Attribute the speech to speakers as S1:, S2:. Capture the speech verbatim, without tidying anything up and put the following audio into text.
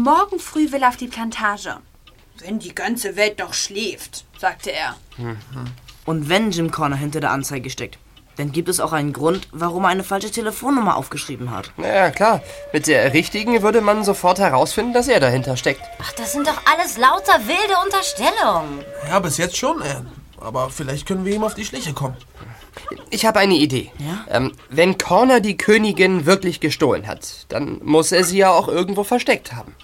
S1: morgen früh will er auf die Plantage.
S2: Wenn die ganze Welt doch schläft, sagte er.
S3: Mhm. Und wenn Jim Corner hinter der Anzeige steckt, dann gibt es auch einen Grund, warum er eine falsche Telefonnummer aufgeschrieben hat.
S4: Ja, klar. Mit der richtigen würde man sofort herausfinden, dass er dahinter steckt.
S5: Ach, das sind doch alles lauter wilde Unterstellungen.
S6: Ja, bis jetzt schon, Anne. Aber vielleicht können wir ihm auf die Schliche kommen.
S4: Ich habe eine Idee.
S3: Ja?
S4: Ähm, wenn Corner die Königin wirklich gestohlen hat, dann muss er sie ja auch irgendwo versteckt haben.